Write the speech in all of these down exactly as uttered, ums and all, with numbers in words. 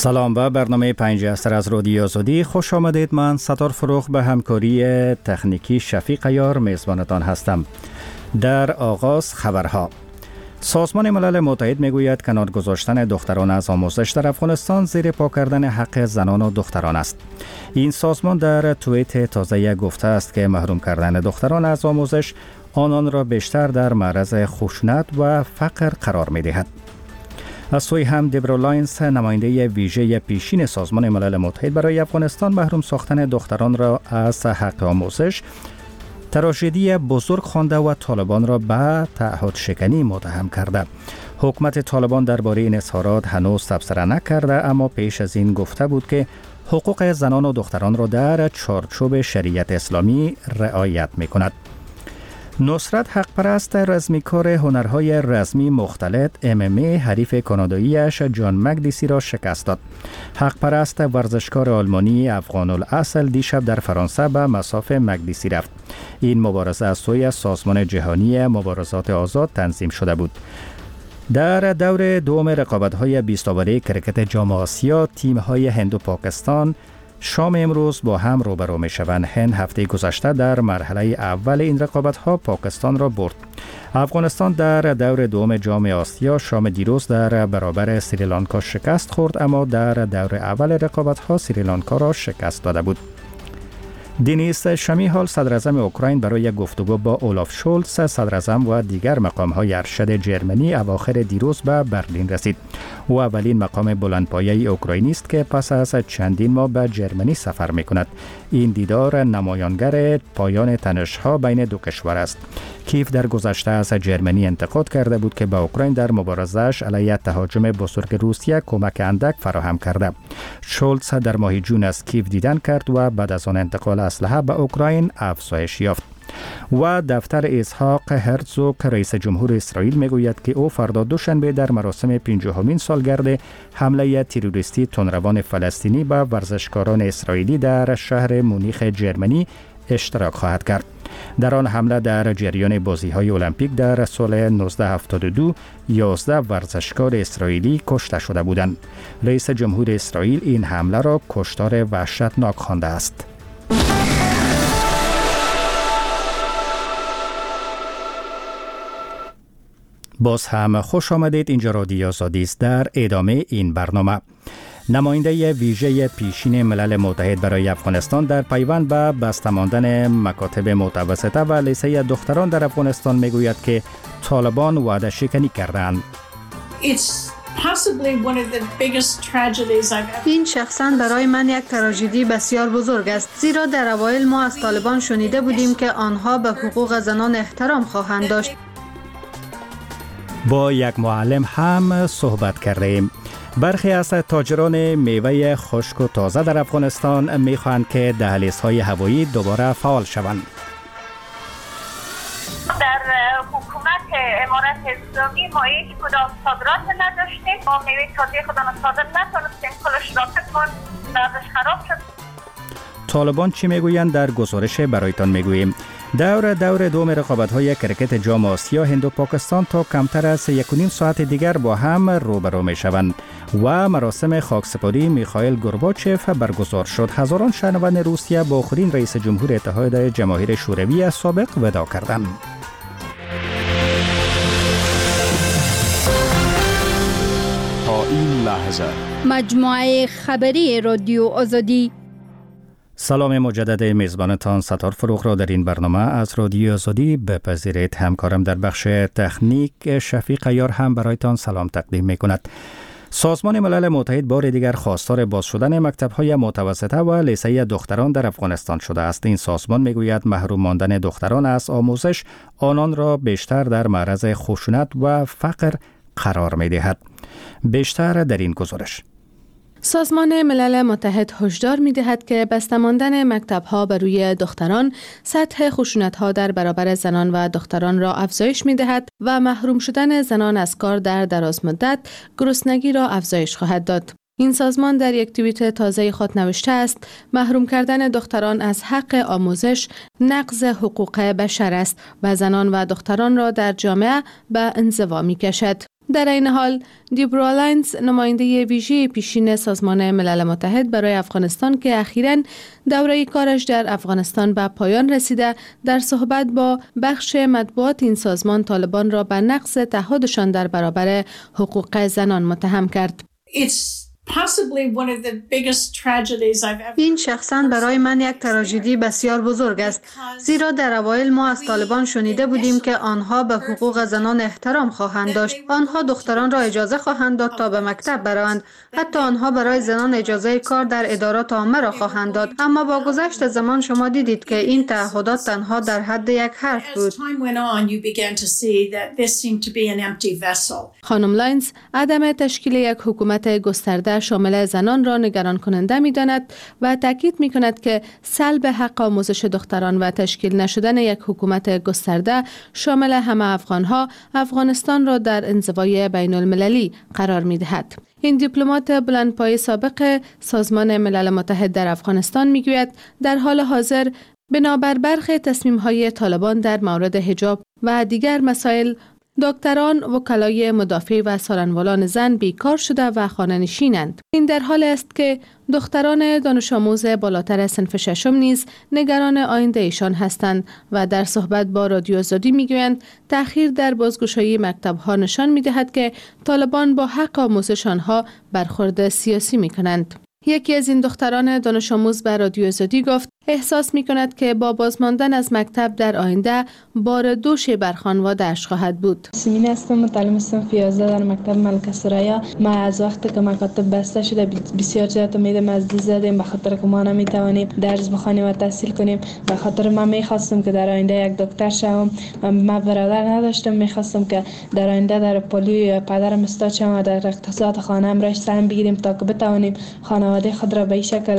سلام و برنامه پنج اثر از رادیو آزادی خوش آمدید. من ستار فروغ به همکاری تکنیکی شفیق عیار میزبانتان هستم. در آغاز خبرها. سازمان ملل متحد میگوید کنار گذاشتن دختران از آموزش در افغانستان زیر پا کردن حق زنان و دختران است. این سازمان در توییت تازه گفته است که محروم کردن دختران از آموزش آنان را بیشتر در معرض خشونت و فقر قرار می‌دهد. از سوی هم دبرا لاینز، نماینده ویژه پیشین سازمان ملل متحد برای افغانستان، محروم ساختن دختران را از حق آموزش تراژدی بزرگ خوانده و طالبان را به تعهد شکنی متهم کرده. حکومت طالبان درباره این اظهارات هنوز تبصره نکرده، اما پیش از این گفته بود که حقوق زنان و دختران را در چارچوب شریعت اسلامی رعایت می‌کند. نصرت حق پرست، رزمیکار هنرهای رزمی مختلط ام ام ای، حریف کاناداییش جان مکدیسی را شکست داد. حق پرست ورزشکار آلمانی افغان الاصل دیشب در فرانسه به مصاف مکدیسی رفت. این مبارزه از سوی سازمان جهانی مبارزات آزاد تنظیم شده بود. در دور دوم رقابت‌های بیست اوره کرکت جام آسیا، تیم‌های هند و پاکستان شام امروز با هم روبرو می شوند. هند هفته گذشته در مرحله اول این رقابت ها پاکستان را برد. افغانستان در دور دوم جام آسیا شام دیروز در برابر سریلانکا شکست خورد، اما در دور اول رقابت ها سریلانکا را شکست داده بود. دینیس شمیهال، صدر اعظم اوکراین، برای گفتگو با اولاف شولز صدر اعظم و دیگر مقام‌های ارشد جرمنی اواخر دیروز به برلین رسید. او اولین مقام بلندپایه اوکراینی است که پس از چندین ماه به جرمنی سفر می‌کند. این دیدار نمایانگر پایان تنش‌ها بین دو کشور است. کیف در گذشته از جرمنی انتقاد کرده بود که به اوکراین در مبارزه‌اش علیه تهاجم بزرگ روسیه کمک اندک فراهم کرده. شولز در ماه جون از کیف دیدن کرد و بعد از آن انتقال اسلحه به اوکراین افزایش یافت. و دفتر اسحاق هرزوگ، رئیس جمهور اسرائیل، میگوید که او فردا دوشنبه در مراسم پنجاهمین سالگرد حمله تروریستی تندروان فلسطینی به ورزشکاران اسرائیلی در شهر مونیخ جرمنی اشتراک خواهد کرد. در آن حمله در جریان بازی‌های المپیک در سال نوزده هفتاد و دو یازده ورزشکار اسرائیلی کشته شده بودند. رئیس جمهور اسرائیل این حمله را کشتار وحشتناک خوانده است. باز هم خوش آمدید. اینجا رادیو آزادی است. در ادامه این برنامه، نماینده ویژه پیشین ملل متحد برای افغانستان در پیوند به بسته ماندن مکاتب متوسطه و لیسه دختران در افغانستان میگوید که طالبان وعده شکنی کردند. این شخصاً برای من یک تراژدی بسیار بزرگ است، زیرا در اوایل ما از طالبان شنیده بودیم که آنها به حقوق زنان احترام خواهند داشت. با یک معلم هم صحبت کردیم. برخی از تاجران میوه خشک و تازه در افغانستان میخواهند که دهلیزهای هوایی دوباره فعال شوند. در حکومت امارت اسلامی ما هیچ کدام صادرات نداشتیم. ما میوه تازه خودمان صادر نتونستیم، کلش راکتمان دردش خراب شد. طالبان چی میگویند در گزارش برایتان میگوییم. دور دور دوم رقابت‌های کرکت جام آسیا، هند و پاکستان تا کمتر از یک و نیم ساعت دیگر با هم روبرو می‌شوند و مراسم خاکسپاری میخائیل گورباچف برگزار شد. هزاران شهروند روسیه با آخرین رئیس جمهور اتحاد جماهیر شوروی سابق وداع کردند. تا این لحظه مجموعه خبری رادیو آزادی. سلام مجدد میزبانتان ستار فروغ را در این برنامه از رادیو آزادی بپذیرید. همکارم در بخش تکنیک شفیق عیار هم برایتان سلام تقدیم می کند. سازمان ملل متحد بار دیگر خواستار باز شدن مکتب‌های متوسطه و لیسه دختران در افغانستان شده است. این سازمان میگوید محروم ماندن دختران از آموزش آنان را بیشتر در معرض خشونت و فقر قرار می دهد. بیشتر در این گزارش. سازمان ملل متحد هشدار می‌دهد که بسته ماندن مکتب‌ها بر روی دختران سطح خشونت‌ها در برابر زنان و دختران را افزایش می‌دهد و محروم شدن زنان از کار در دراز مدت گرسنگی را افزایش خواهد داد. این سازمان در یک توییت تازه خود نوشته است: محروم کردن دختران از حق آموزش نقض حقوق بشر است و زنان و دختران را در جامعه به انزوا می‌کشد. در این حال دیبرا لاینز نماینده ویژه پیشین سازمان ملل متحد برای افغانستان که اخیراً دوره کارش در افغانستان به پایان رسیده، در صحبت با بخش مطبوعات این سازمان طالبان را به نقض تعهدشان در برابر حقوق زنان متهم کرد. این شخصاً برای من یک تراژدی بسیار بزرگ است، زیرا در اوایل ما از طالبان شنیده بودیم که آنها به حقوق زنان احترام خواهند داشت. آنها دختران را اجازه خواهند داد تا به مکتب بروند. حتی آنها برای زنان اجازه کار در ادارات عامه را خواهند داد. اما با گذشت زمان شما دیدید که این تعهدات تنها در حد یک حرف بود. خانم لاینز عدم تشکیل یک حکومت گسترده شامل زنان را نگران کننده می داند و تاکید می کند که سلب حق آموزش دختران و تشکیل نشدن یک حکومت گسترده شامل همه افغانها افغانستان را در انزوای بین المللی قرار می دهد. این دیپلمات بلندپایه سابق سازمان ملل متحد در افغانستان می گوید در حال حاضر بنابر برخی تصمیم‌های طالبان در مورد حجاب و دیگر مسائل دکتران وکلای مدافع و سالنوالان زن بیکار شده و خانه نشینند. این در حالی است که دختران دانش آموز بالاتر صنف ششم نیز نگران آینده ایشان هستند و در صحبت با رادیو آزادی میگویند تأخیر در بازگشایی مکتب‌ها نشان می‌دهد که طالبان با حق آموزش آنها برخورد سیاسی می‌کنند. یکی از این دختران دانش آموز به رادیو آزادی گفت احساس می کند که با بازماندن از مکتب در آینده بار دوش بر خانواده‌اش خواهد بود. سیمین هستم، متعلم صنف یازده در مکتب ملکه ثریا. ما از وقتی که مکاتب بسته شده بسیار زیاد امید از دست زدیم به خاطر که ما نمی توانیم درس بخوانیم و تحصیل کنیم. به خاطر ما می خواستم که در آینده یک دکتر شوم. ما برادر نداشتم، می خواستم که در آینده در پلیو پدرم استاد شوم و در اقتصاد خانه‌ام را سهم بگیریم تا که بتوانیم خانواده خود را به این شکل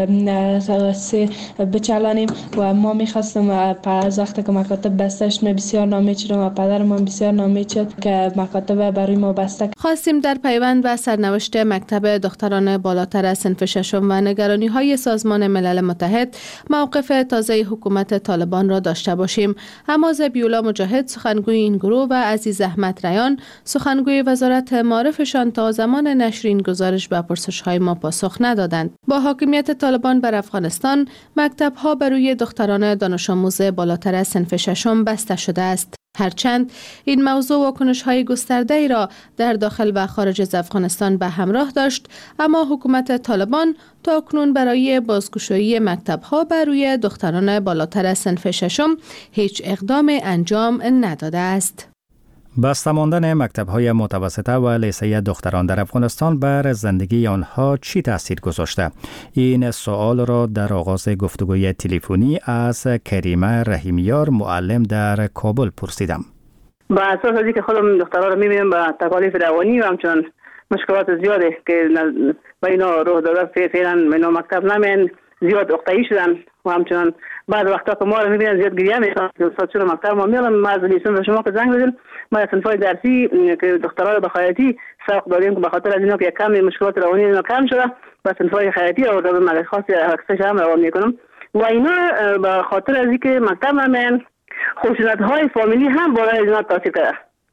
بچلانیم. و ما می‌خواستم از وقتی که مکاتب بسته شد بسیار ناامید شدم و پدرم هم بسیار ناامید شد که مکاتب برای ما بسته. خواستیم در پیوند به سرنوشت مکتب دختران بالاتر صنف ششم و نگرانی‌های سازمان ملل متحد موقف تازه حکومت طالبان را داشته باشیم. اما ذبیح‌الله مجاهد سخنگوی این گروه و عزیز احمد ریان سخنگوی وزارت معارفشان تا زمان نشر این گزارش به پرسش‌های ما پاسخ ندادند. با حاکمیت طالبان بر افغانستان مکتب‌ها برای دختران دانش آموز بالاتر صنف ششم بسته شده است. هرچند این موضوع واکنش‌های گسترده‌ای را در داخل و خارج از افغانستان به همراه داشت، اما حکومت طالبان تاکنون برای بازگشایی مکتب‌ها بر روی دختران بالاتر صنف ششم هیچ اقدام انجام نداده است. بسته ماندن مکتب‌های متوسطه و لیسه دختران در افغانستان بر زندگی آنها چی تاثیر گذاشته؟ این سوال را در آغاز گفتگوی تلفنی از کریمه رحیمیار معلم در کابل پرسیدم. با اساس از اینکه خودم دخترها رو می‌بینم با تکالیف روانی و همچنان مشکلات زیادی که با اینا روح داده فعلا اینا مکتب نمین زیاد اختایی شدن و همچنان بعد وقتا که ما رو می‌بینن زیاد گریه می‌کنن که استاد چرا مکتب ما میارن. ما از لیسانس شما که زنگ بزنیم ما از صنف‌های درسی که دخترها رو به خیاطی سوق دادیم که به خاطر از اینا که کم مشکلات روانی اینا کم شده و صنف‌های خیاطی و در مدرسه خاص اکسش هم روان میکنم و اینا به خاطر از اینکه مکتب نمیان خشونت‌های فامیلی هم بالای اینا تاثیر کرده.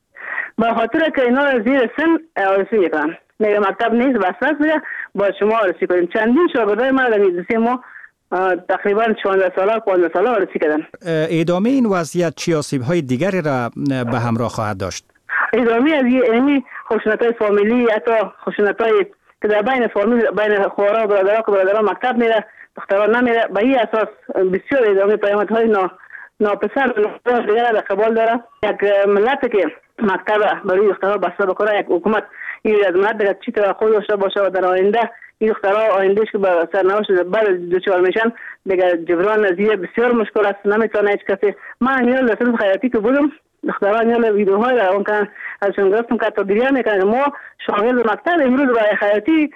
به خاطر که اینا رو زیر سن آرسی میکنن. میگه مکتب نیست بس است با شما آرسی کنیم. چندین شاگردای ما در مدرسه ما تقریبا شانزده ساله پانزده ساله آرسی کردن. ادامه این وضعیت چی آسیب‌های دیگری را به همراه خواهد داشت؟ ادامه از این خشونت‌های فامیلی، حتی خشونت‌های که در بین فامیل بین خواهرها و برادرها که برادرها مکتب میره دخترها نمیره، به این اساس بسیار ادامه پیامدهای نا ناپسند دیگر را قبول داره. یک ملت که مکتب برای دخترها بسته بکنه، یک حکومت این از ملت دیگر چی توقع داشته باشه و در آینده این دخترها آیندهش که به سرنوشت بعد دچار میشن دیگر جبران از این بسیار مشکل است. نمیتونه هیچ کسی. من میال در صنف خیاطی که بودم دخترها میال ویدیوهای را اون که ازشون گرفتم که تا گریه میکنن ما شاگرد مکتب امروز برای خیاطی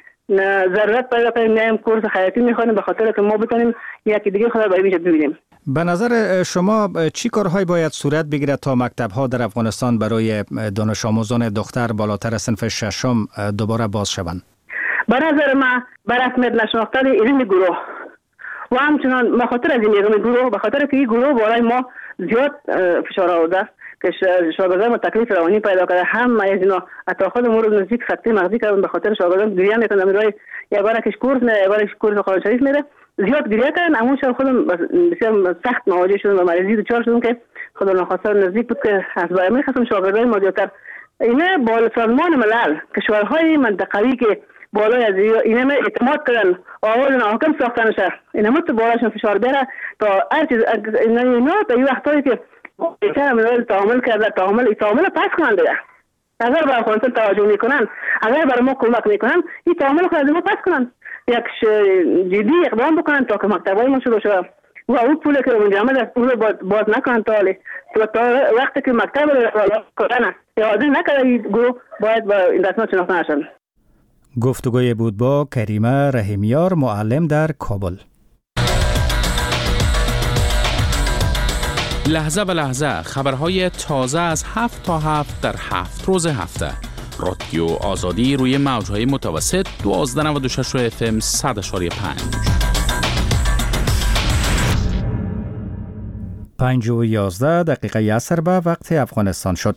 ضرورت پیدا کنیم میایم کورس خیاطی میخوانیم به خاطر که ما بتونیم یکی دیگه خدا برای بیشتر ببینیم. به نظر شما چی کارهایی باید صورت بگیرد تا مکتب‌ها در افغانستان برای دانش آموزان دختر بالاتر صنف ششم دوباره باز شوند؟ به نظر من بر رسمیت نشناختن این گروه و همچنان به خاطر از این گروه به خاطر که این گروه برای ما زیاد فشار آورده که شاگردان ما تکلیف روانی پیدا کرده. هم از اینا حتی خود ما رو نزدیک سکته مغزی کردن به خاطر شاگردان گریه میکنن. میرای یک بار کش کورس میره، یک بار کورس قرآن شریف میره، زیاد گریه کردن. اما شب خودم بسیار سخت مواجه شدم و مریضی دچار شدم که خدا ناخواسته نزدیک بود که از برای من خواستم شاگردان ما زیادتر اینا بالا سازمان ملل کشورهای منطقه‌ای که بالای از اینا اعتماد کردن آواز حاکم ساختن شه، اینا مت بالاشون فشار بره تا هر چیز اینا اینا تا این وقتایی که بیشتر ملل تعامل کرده تعامل تعامل پس کنن دیگه. اگر به افغانستان توجه میکنن، اگر برای ما کمک میکنن، این تعامل خود ما پس کنن، یک جدی اقدام بکنن تا که مکتبای ما شروع شه و اون پولی که اون جامعه از پول باز نکنن تا تا وقتی که مکتب رو کردن یا حاضر نکرده گروه باید با این دستمات شناخته نشن. گفتگوی بود با کریمه رحیمیار، معلم در کابل. لحظه به لحظه خبرهای تازه از هفت تا هفت در هفت روز هفته. رادیو آزادی روی موجهای متوسط دوازده نود و شش اف ام صد اشاری پنج. پنج و یازده دقیقه عصر به وقت افغانستان شد.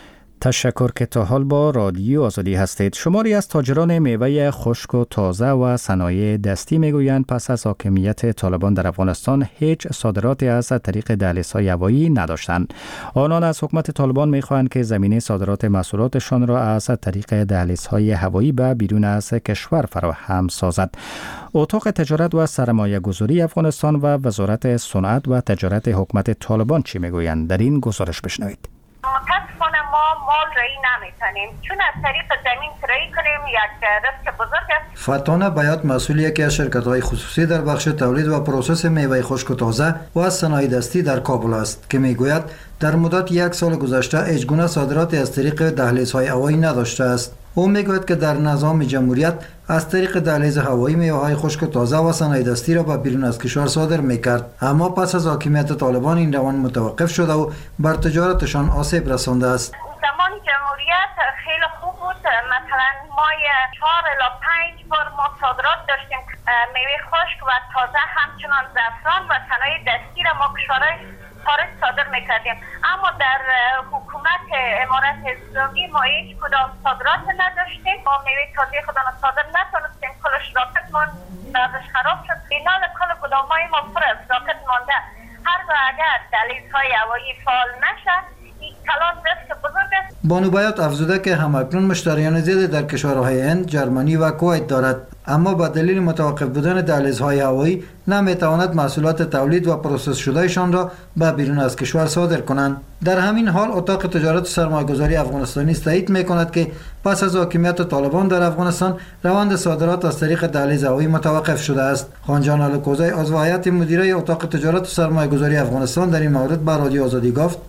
تشکر که تا حال با رادیو آزادی هستید. شماری از تاجران میوه خشک و تازه و صنایع دستی میگویند پس از حاکمیت طالبان در افغانستان هیچ صادراتی از طریق دهلیزهای هوایی نداشتند. آنان از حکومت طالبان میخواهند که زمینه صادرات محصولاتشان را از طریق دهلیزهای هوایی به بیرون از کشور فراهم سازد. اتاق تجارت و سرمایه گذاری افغانستان و وزارت صنعت و تجارت حکومت طالبان چی میگویند؟ در این گزارش بشنوید. متاسفانه ما مال رایی نمیتونیم چون از طریق زمین رایی کنیم یک ریسک بزرگ است. فتانه بیات مسئول یکی از شرکت‌های خصوصی در بخش تولید و پروسس میوه خشک و تازه و صنایع دستی در کابل است که میگوید در مدت یک سال گذشته هیچگونه صادراتی از طریق دهلیزهای هوایی نداشته است. او میگوید که در نظام جمهوریت از طریق دهلیز هوایی میوه‌های خشک و تازه و صنایع دستی را به بیرون از کشور صادر میکرد، اما پس از حاکمیت طالبان این روند متوقف شده و بر تجارتشان آسیب رسانده است. زمان جمهوریت خیلی خوب بود. مثلا ما چهار الی پنج بار ما صادرات داشتیم میوه خشک و تازه، همچنان زعفران و صنایع دستی را ما کشورهای خارج صادر میکردیم. اما در حکومت امارت اسلامی ما هیچ کدام صادرات نداشتیم. ما میوه تازه خودمون صادر نتونستیم، کلش راکتمون بعدش خراب شد. اینا کل گدامای ما پر از راکت مانده. هر جا اگر دهلیزهای هوایی فعال نشه این کلان ریسک بزرگ است. بانو بیات افزوده که همکنون مشتریان زیادی در کشورهای هند، جرمنی و کویت دارد، اما با دلیل متوقف بودن دهلیزهای هوایی نمیتواند محصولات تولید و پروسس شدهشان را به بیرون از کشور صادر کنند. در همین حال اتاق تجارت و سرمایه‌گذاری افغانستانی تایید میکند که پس از حاکمیت طالبان در افغانستان روند صادرات از طریق دهلیز هوایی متوقف شده است. خانجان الکوزی عضو هیئت مدیره اتاق تجارت و سرمایه‌گذاری افغانستان در این مورد به رادیو آزادی گفت: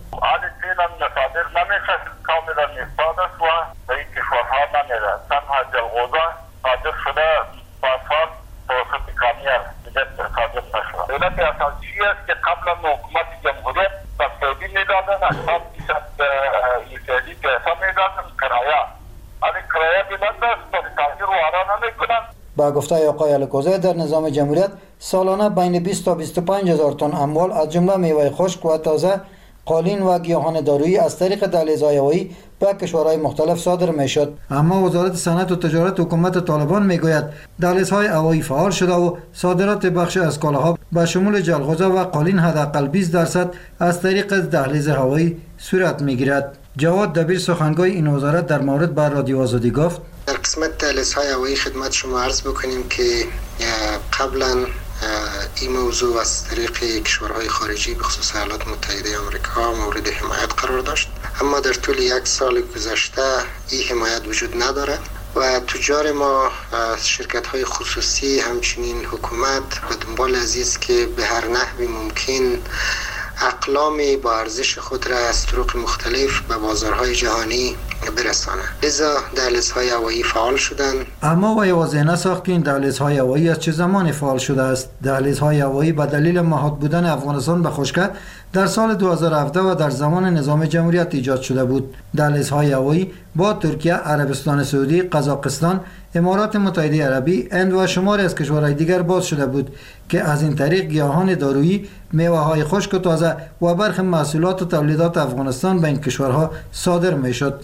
صادر شده باسفات توسط کامیار دیگر صادر نشده. علت اساسی است که قبلا حکومت جمهوریت سبسیدی میدادن، هشتاد فیصد ایسیدی پیسه میدادن کرایه. ولی کرایه بلند است و تاجر وارا نمیکنند. با گفته آقای الکوزی در نظام جمهوریت سالانه بین بیست تا بیست و پنج هزار تن اموال از جمله میوه خشک و تازه، قالین و گیاهان دارویی از طریق دهلیزهای هوایی به کشورهای مختلف صادر میشد. اما وزارت صنعت و تجارت حکومت طالبان میگوید دهلیزهای هوایی فعال شده و صادرات بخش از کالاها به شمول جلغوزه و قالین حداقل بیست درصد از طریق دهلیز هوایی صورت میگیرد. جواد دبیر سخنگوی این وزارت در مورد به رادیو آزادی گفت: در قسمت دهلیزهای هوایی خدمت شما عرض بکنیم که قبلا این موضوع از طریق کشورهای خارجی به خصوص ایالات متحده آمریکا مورد حمایت قرار داشت، اما در طول یک سال گذشته این حمایت وجود نداره و تجار ما، شرکت‌های خصوصی، همچنین حکومت به دنبال عزیز که به هر نحوی ممکن اقلامی با ارزش خود را از طرق مختلف به بازارهای جهانی برسانه. لذا دهلیزهای هوایی فعال شدند. اما وی واضح نساخت که این دهلیزهای هوایی از چه زمانی فعال شده است. دهلیزهای هوایی به دلیل محاط بودن افغانستان به خشکی در سال دو هزار و هفده و در زمان نظام جمهوریت ایجاد شده بود. دهلیزهای هوایی با ترکیه، عربستان سعودی، قزاقستان، امارات متحده عربی، هند و شماری از کشورهای دیگر باز شده بود که از این طریق گیاهان دارویی، میوه‌های خشک و تازه و برخی محصولات و تولیدات افغانستان به این کشورها صادر می‌شد.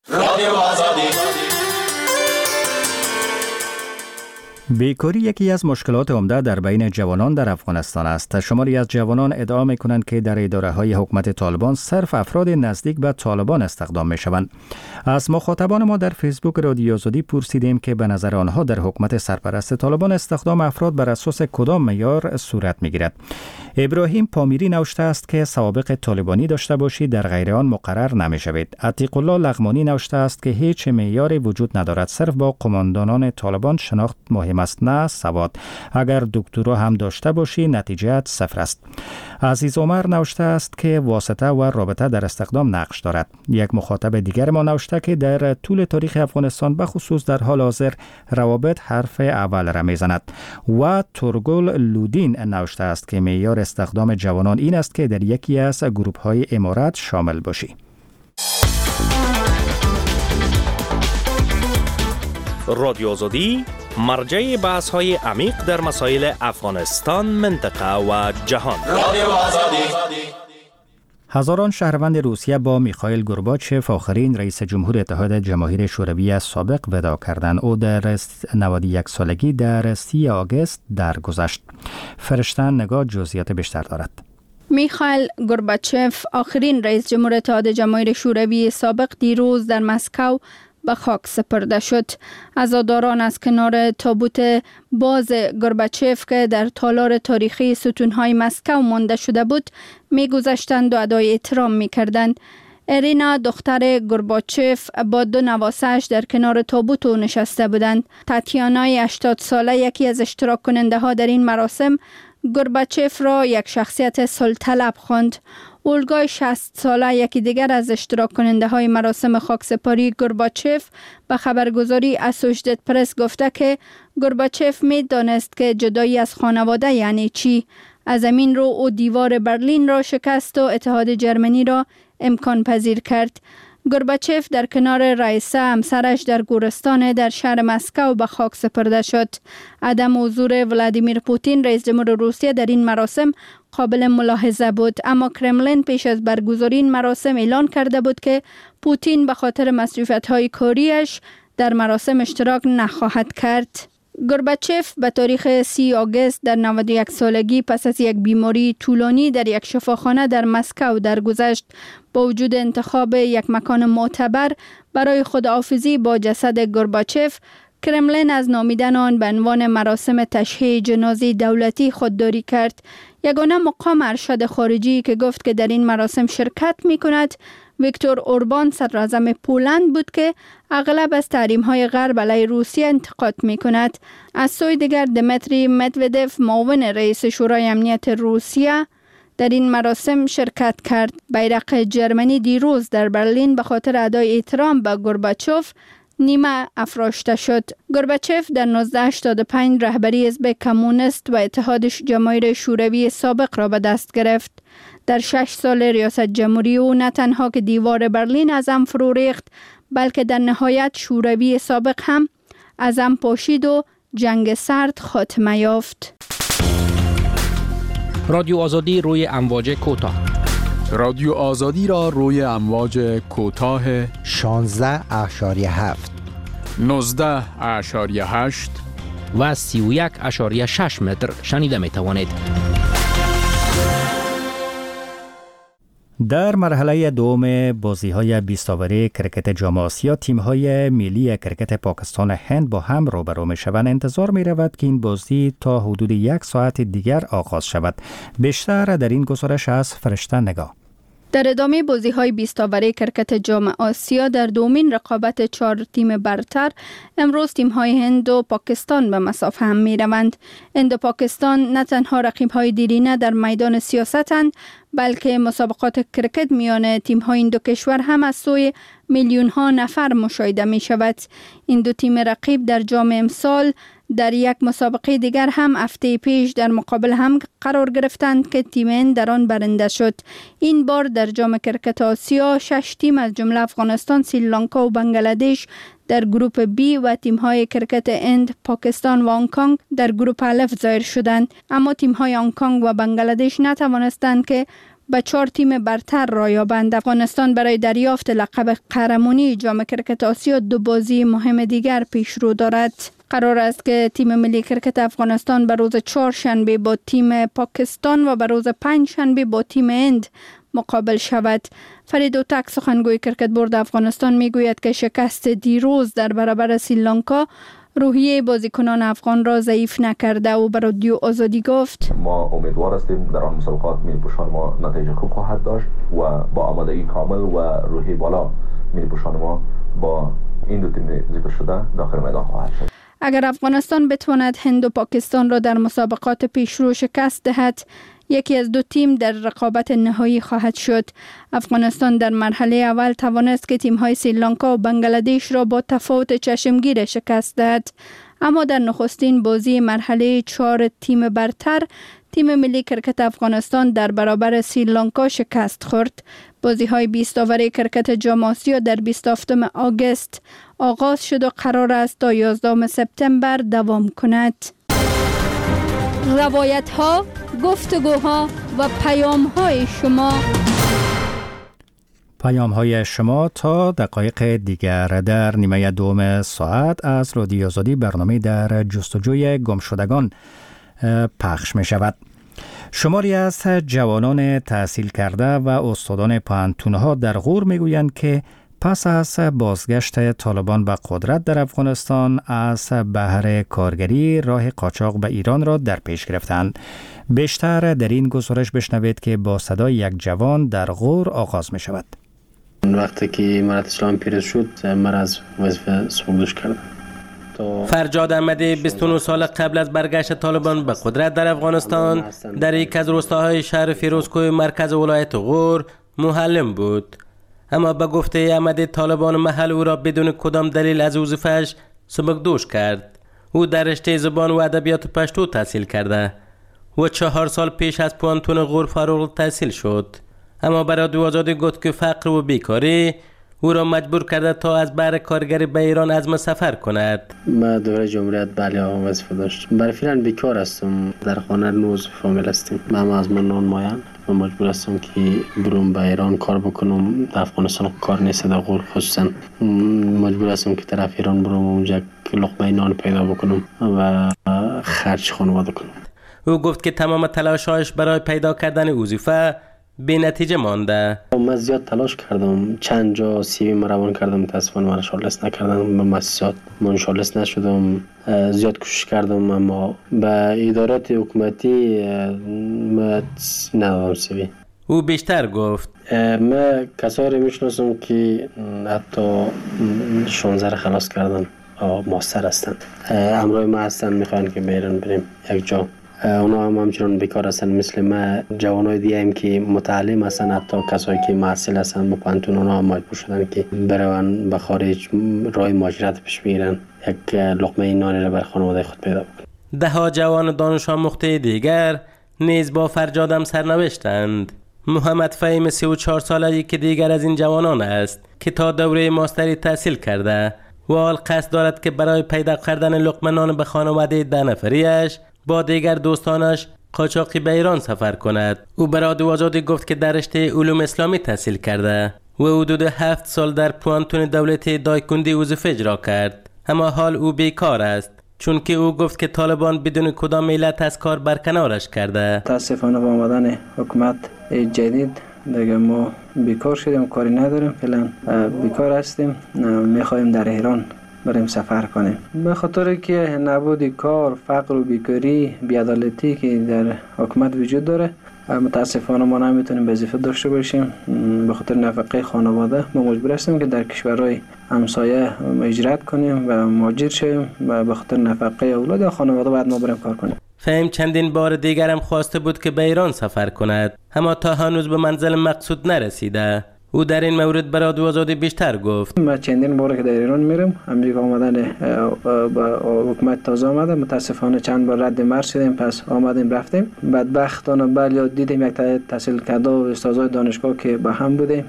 بیکاری یکی از مشکلات عمده در بین جوانان در افغانستان است. شماری از جوانان ادعا می‌کنند که در اداره‌های حکومت طالبان صرف افراد نزدیک به طالبان استخدام می‌شوند. از مخاطبان ما در فیسبوک رادیو آزادی پرسیدیم که به نظر آنها در حکومت سرپرست طالبان استخدام افراد بر اساس کدام معیار صورت می‌گیرد. ابراهیم پامیری نوشته است که سوابق طالبانی داشته باشید در غیر آن مقرر نمی‌شوید. عتیق الله لغمانی نوشته است که هیچ معیاری وجود ندارد، صرف با قماندانان طالبان شناخت مهم است، نه سواد. اگر دکترا هم داشته باشی نتیجه صفر است. عزیز عمر نوشته است که واسطه و رابطه در استخدام نقش دارد. یک مخاطب دیگر ما نوشته که در طول تاریخ افغانستان به خصوص در حال حاضر روابط حرف اول را میزند. و تورگل لودین نوشته است که معیار استخدام جوانان این است که در یکی از گروه‌های امارات شامل باشی. رادیو آزادی مرجع بحث های عمیق در مسائل افغانستان، منطقه و جهان. رادیو آزادی. هزاران شهروند روسیه با میخائیل گورباچف، آخرین رئیس جمهور اتحاد جماهیر شوروی سابق، وداع کردند. او در نود و یک سالگی در سی آگوست درگذشت. فرشتن نگاه جزئیات بیشتر دارد. میخائیل گورباچف، آخرین رئیس جمهور اتحاد جماهیر شوروی سابق، دیروز در مسکو به خاک سپرده شد. عزاداران از کنار تابوت باز گورباچف که در تالار تاریخی ستونهای مسکو مانده شده بود میگذشتند و ادای احترام میکردند. ارینا دختر گورباچف با دو نواسه‌اش در کنار تابوت او نشسته بودند. تاتیانای هشتاد ساله، یکی از اشتراک کننده ها در این مراسم، گورباچف را یک شخصیت سلطلب خواند. اولگای شصت ساله، یکی دیگر از اشتراک کننده های مراسم خاکسپاری گورباچف، به خبرگزاری اسوشیتد پرس گفته که گورباچف می دانست که جدایی از خانواده یعنی چی. از همین رو او دیوار برلین را شکست و اتحاد جرمنی را امکان پذیر کرد. گورباچف در کنار رئیسه همسرش در گورستان در شهر مسکو به خاک سپرده شد. عدم حضور ولادیمیر پوتین رئیس جمهور روسیه در این مراسم قابل ملاحظه بود، اما کرملین پیش از برگزاری این مراسم اعلان کرده بود که پوتین به خاطر مصروفیت‌های کاریش در مراسم اشتراک نخواهد کرد. گورباچف به تاریخ سی آگوست در نود و یک سالگی پس از یک بیماری طولانی در یک شفاخانه در مسکو درگذشت. با وجود انتخاب یک مکان معتبر برای خداحافظی با جسد گورباچف، کرملین از نامیدن آن به عنوان مراسم تشییع جنازی دولتی خودداری کرد. یگانه مقام ارشد خارجی که گفت که در این مراسم شرکت می کند ویکتور اوربان، صدراعظم پولند بود که اغلب از تحریم‌های غرب علیه روسیه انتقاد می‌کند. از سوی دیگر دمیتری مدودف، معاون رئیس شورای امنیت روسیه، در این مراسم شرکت کرد. بیرق جرمنی دیروز در برلین به خاطر ادای احترام به گورباچف نیمه افراشته شد. گورباچف در نوزده هشتاد و پنج رهبری حزب کمونیست و اتحاد جماهیر شوروی سابق را به دست گرفت. در شش سال ریاست جمهوری او نه تنها که دیوار برلین از هم فرو ریخت، بلکه در نهایت شوروی سابق هم از هم پاشید و جنگ سرد خاتمه یافت. رادیو آزادی روی امواج کوتاه. رادیو آزادی را روی امواج کوتاه شانزده اشاریه هفت، نوزده اشاریه هشت و سی و یک اشاریه شش متر شنیده می توانید. در مرحله دوم بازی‌های بیست اوری کرکت جام آسیا، تیم‌های ملی کرکت پاکستان و هند با هم روبرو می‌شوند. انتظار می‌رود که این بازی تا حدود یک ساعت دیگر آغاز شود. بیشتر در این گزارش از فرشته نگاه. در ادامه بازی‌های بیست اوری کرکت جام آسیا در دومین رقابت چهار تیم برتر، امروز تیم‌های هند و پاکستان به مصاف هم می‌روند. هند و پاکستان نه تنها رقیب‌های دیرینه در میدان سیاستند، بلکه مسابقات کرکت میان تیم‌های این دو کشور هم از سوی میلیون‌ها نفر مشاهده می‌شود. این دو تیم رقیب در جام امسال در یک مسابقه دیگر هم هفته پیش در مقابل هم قرار گرفتند که تیم هند در آن برنده شد. این بار در جام کرکت آسیا شش تیم از جمله افغانستان، سریلانکا و بنگلادش در گروپ بی و تیم‌های کرکت هند، پاکستان و هنگ کنگ در گروپ الف ظاهر شدند. اما تیم‌های هنگ کنگ و بنگلادش نتوانستند که به چهار تیم برتر را یابند. افغانستان برای دریافت لقب قهرمانی جام کرکت آسیا دو بازی مهم دیگر پیش رو دارد. قرار است که تیم ملی کرکت افغانستان به روز چهارشنبه با تیم پاکستان و به روز پنجشنبه با تیم هند مقابل شود. فرید اوتک سخنگوی کرکت بورد افغانستان میگوید که شکست دیروز در برابر سریلانکا روحیه بازیکنان افغان را ضعیف نکرده و به رادیو آزادی گفت ما امیدوار هستیم در آن مسابقات ملی پوشان ما نتایج خوب خواهد داشت و با آمادگی کامل و روحیه بالا ملی پوشان ما با این دو تیم ذکر شده داخل میدان خواهد شد. اگر افغانستان بتواند هند و پاکستان را در مسابقات پیشرو شکست دهد، یکی از دو تیم در رقابت نهایی خواهد شد. افغانستان در مرحله اول توانست که تیم‌های سریلانکا و بنگلادش را با تفاوت چشمگیر شکست دهد، اما در نخستین بازی مرحله چهار تیم برتر تیم ملی کرکت افغانستان در برابر سریلانکا شکست خورد. بازی‌های بیست اوور کرکت جام آسیا در بیست و هفتم آگوست آغاز شد و قرار است تا یازدهم سپتامبر دوام کند. روایت‌ها، گفتگوها و پیام‌های شما پیام‌های شما تا دقایق دیگر در نیمه دوم ساعت از رادیو آزادی برنامه در جستجوی گمشدگان پخش می شود. شماری از جوانان تحصیل کرده و استادان پانتونها در غور می گویند که پس از بازگشت طالبان به قدرت در افغانستان از بهر کارگری راه قاچاق به ایران را در پیش گرفتند. بیشتر در این گزارش بشنوید که با صدای یک جوان در غور آغاز می شود. وقتی که امارت اسلامی پیروز شد من از وظیفه سبکدوش کردم. فرجاد احمدی بیست و نه سال قبل از برگشت طالبان به قدرت در افغانستان در یک از روستاهای شهر فیروزکوه مرکز ولایت غور معلم بود. اما به گفته احمدی طالبان محل او را بدون کدام دلیل از وظیفه‌اش سبکدوش کرد. او در رشته زبان و ادبیات پشتو تحصیل کرده و چهار سال پیش از پانتون غور فارغ التحصیل شد. اما برای رادیو آزادی گفت که فقر و بیکاری او را مجبور کرده تا از بهر کارگری به ایران عزم سفر کند. ما دوره جمهوریت بله آقا وظیفه داشت. برای فعلا بیکار هستم. در خانه نوز فامیل هستیم. من از من نان مایان و مجبور هستم که برم به ایران کار بکنم. در افغانستان کار نیست در غور خصوصا. مجبور هستم که طرف ایران برم اونجا لقمه نان پیدا بکنم و خرج خانواده کنم. او گفت که تمام تلاش‌هایش برای پیدا کردن وظیفه به نتیجه مانده. من زیاد تلاش کردم، چند جا سی وی روان کردم، متاسفانه من شارلست نکردم، به مؤسسات من شارلست نشدم. زیاد کوشش کردم اما به ادارات حکومتی من ندادم سی وی. او بیشتر گفت من کسایی رو میشناسم که حتی شانزده خلاص کردن ماستر هستند. همراه ما هستن، میخوان که بیرون بریم یک جا. اونا هم همچنان بیکار هستن مثل ما. جوانای دیگه هم که متعلم هستن، حتی کسایی که محصل هستن با پانتون، اونا هم مجبور شدن که برون به خارج راه مهاجرت پیش بگیرن، یک لقمه نانی را بر خانواده خود پیدا بکنن. ده ها جوان دانش آموخته دیگر نیز با فرجاد هم سرنوشتند. محمد فهیم سی و چهار ساله که دیگر از این جوانان است که تا دوره ماستری تحصیل کرده و حال قصد دارد که برای پیدا کردن لقمه نان به خانواده ده نفریش با دیگر دوستانش قاچاقی به ایران سفر کند. او به رادیو آزادی گفت که در رشته علوم اسلامی تحصیل کرده و حدود هفت سال در پوانتون دولتی دایکندی وظیفه اجرا کرد، اما حال او بیکار است، چون که او گفت که طالبان بدون کدام علت از کار برکنارش کرده. تاسفانه با آمدن حکومت جدید دیگه ما بیکار شدیم، کاری نداریم، فعلا بیکار هستیم. میخوایم در ایران بریم سفر کنیم. به خاطر که نبود کار، فقر و بیکاری، بی‌عدالتی که در حکومت وجود داره، متاسفانه ما نمیتونیم وظیفه داشته باشیم. به خاطر نفقه خانواده ما مجبور هستیم که در کشورهای همسایه هجرت کنیم و مهاجر شویم و به خاطر نفقه اولاد و خانواده بعد ما بریم کار کنیم. فهم چندین بار دیگر هم خواسته بود که به ایران سفر کند، اما تا هنوز به منزل مقصود نرسیده. او در این مورد برای رادیو آزادی بیشتر گفت. ما چندین بار که در ایران میرم، امریکا آمدن حکومت تازه آمده، متاسفانه چند بار رد مرز شدیم، پس آمدیم رفتیم. بدبختانه بله دیدیم یک تحصیل کرده و استادای دانشگاه که با هم بودیم،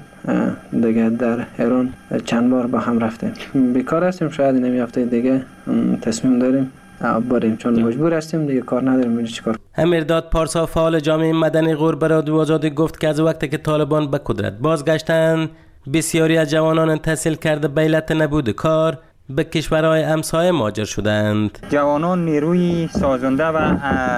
دیگه در ایران چند بار با هم رفتیم. بیکار هستیم، شاید این هفته دیگه تصمیم داریم بریم، چون مجبور هستیم دیگه، کار نداریم اینجا چیکار. امیرداد پارسا فعال جامعه مدنی غور به رادیو آزادی گفت که از وقتی که طالبان به قدرت بازگشتند، بسیاری از جوانان تحصیل کرده به علت نبود کار به کشورهای همسایه مهاجر شدند. جوانان نیروی سازنده و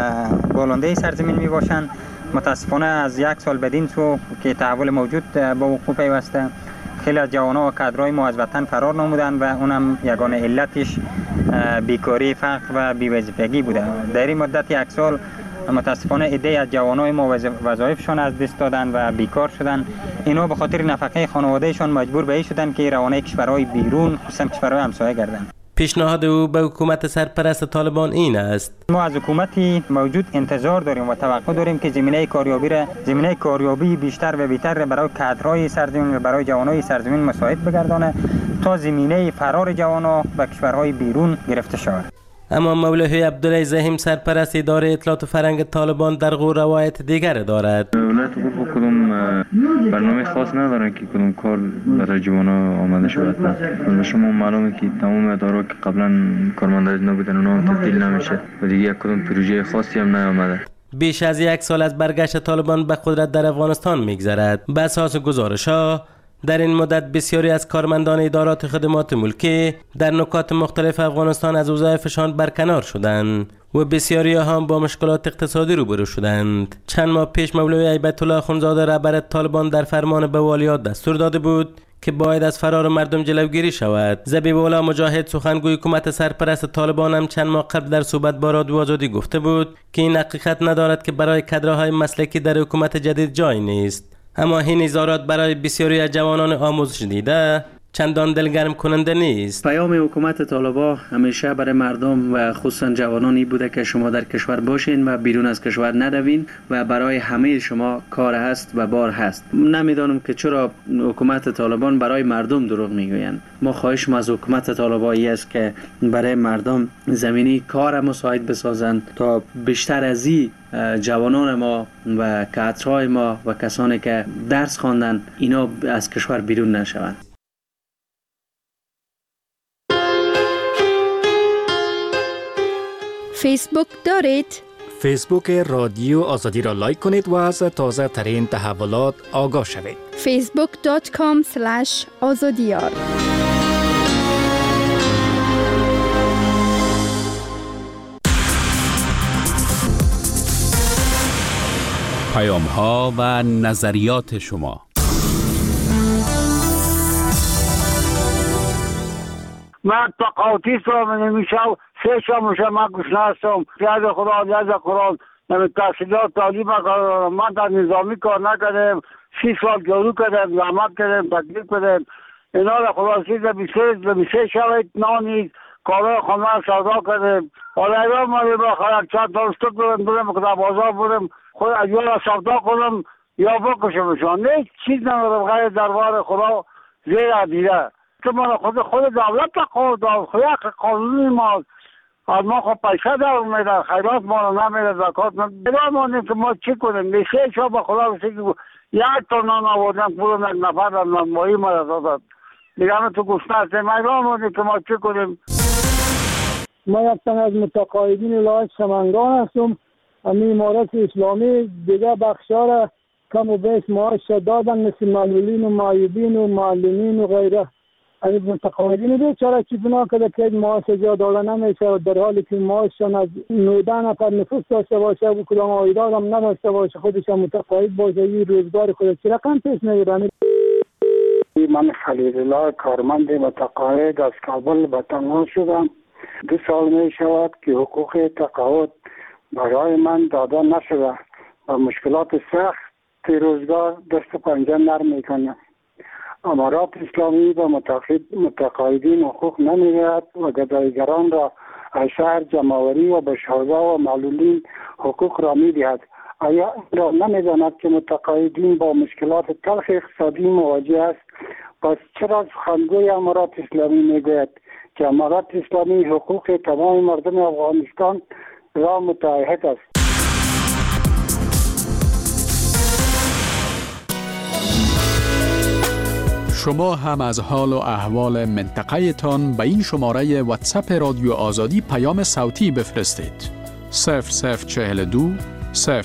بالنده سرزمین می باشند. متاسفانه از یک سال بدین سو که تحول موجود به وقوع پیوسته، خیلی از جوانان و کادرای ما از وطن فرار نمودند و اونم یگانه علتش بیکاری، فقر و بی‌وظیفگی بوده. در این مدت یک سال متاسفانه عده از جوانای ما وظایفشان از دست دادن و بیکار شدن. اینا به خاطر نفقه خانوادهشان مجبور به این شدن که روانه کشورهای بیرون، خصوصا کشورهای همسایه گردند. پیشنهاد او به حکومت سرپرست طالبان این است: ما از حکومتی موجود انتظار داریم و توقع داریم که زمینه کاریابی را زمینه کاریابی بیشتر و بهتر برای کادرهای سرزمین و برای جوانای سرزمین مساعد بگردانه تا زمینه فرار جوانان به کشورهای بیرون گرفته شود. اما مولوی عبدالله زهیم سرپرست اداره اطلاعات و فرهنگ طالبان در غور روایت دیگر دارد. ولایت غور کدوم برنامه خاص ندارن که کدوم کار برای جوانان آماده شود. از شما معلومه که تمام ادارات که قبلا کارمندان نبودن اونها تبدیل نمیشه و دیگه یک کدوم پروژه خاصی هم نیامده. بیش از یک سال از برگشت طالبان به قدرت در افغانستان میگذرد. به اساس گزارش‌ها در این مدت بسیاری از کارمندان ادارات خدمات ملکی در نقاط مختلف افغانستان از وظایفشان برکنار شدند و بسیاری هم با مشکلات اقتصادی روبرو شدند. چند ماه پیش مولوی هیبت الله اخوندزاده رهبر طالبان در فرمان به والیات دستور داده بود که باید از فرار مردم جلوگیری شود. ذبیح الله مجاهد سخنگوی حکومت سرپرست طالبان هم چند ماه قبل در صحبت با رادیو آزادی گفته بود که این حقیقت ندارد که برای کادرهای مسلکی در حکومت جدید جای نیست. اما این اظهارات برای بسیاری از جوانان آموزش دیده چندان دلگرم کننده نیست. پیام حکومت طالبان همیشه برای مردم و خصوصا جوانانی بوده که شما در کشور باشین و بیرون از کشور ندوین و برای همه شما کار هست و بار هست. نمیدانم که چرا حکومت طالبان برای مردم دروغ میگویند. ما خواهش ما از حکومت طالبان است که برای مردم زمینی کار مساعد بسازند تا بیشتر از این جوانان ما و کادرهای ما و کسانی که درس خواندن اینا از کشور بیرون نشوند. فیسبوک دارید؟ فیسبوک رادیو آزادی را لایک کنید و از تازه ترین تحولات آگاه شوید. فیسبوک دات کام اسلش آزادیار. پیام ها و نظریات شما. من تقاطیست را نمیشم سه شاموشه من گشنه هستم یاد خدا یاد قرآن نمی تحصیلات تعلیم کردم. من در نظامی کار نکردم، سی سال جارو کردم، زحمت کردم، تکلیف کردم. اینا را خلاصی در بیسه شوید نانید کارهای خانه سودا کردم. حالا ایران مالی با خیلی چند تا استک برم برم کتا بازار برم خود اجوال را سودا کنم یا بکشمشان. نه چیز ندارم غیر دربار خدا زیر عدیده که من خود خود دولت خود خود قانونی ما از ما خود پیسه در میده، خیرات ما رو نمیده، زکات نمیده. ما که ما چی کنیم؟ میشه شا به خدا بسی که یک تا نان آوردن پولم یک نفر در نانمایی ما را دادد دیگه همه تو گشنه هستیم. ایران مانیم که ما چی کنیم؟ ما یک تن از متقاعدین لایق سمنگان هستم. امی امارت اسلامی دیگه بخشا را کم و بیش معاش دادن مثل معلولین و معیوبین و معلمین و غیره. از متقاعدین بیچاره چی بنا کرده که معاش جا داده نمیشه و در حالی که معاششان از نوده نفر نفوس داشته باشه و کدام عایدات هم نداشته باشه، خودش هم متقاعد باشه، این روزگار خودش چی رقم پیش نگیرن. من خلیل الله کارمند متقاعد از کابل به تنها شدم. دو سال می شود که حقوق تقاعد برای من داده نشده و مشکلات سخت روزگار دست و پنجه نرم میکنه. امارات اسلامی و متقاعدین حقوق نمیدهد و گدایگران را از شهر جمعوری و به شهدا و معلولین حقوق را میدهد، آیا را نمی‌داند که متقاعدین با مشکلات تلخ اقتصادی مواجه است؟ پس چرا سخنگوی امارات اسلامی میگوید که امارات اسلامی حقوق تمام مردم افغانستان را متعهد است؟ شما هم از حال و احوال منطقه تان به این شماره واتساپ رادیو آزادی پیام صوتی بفرستید. صفر صفر چهل و دو صفر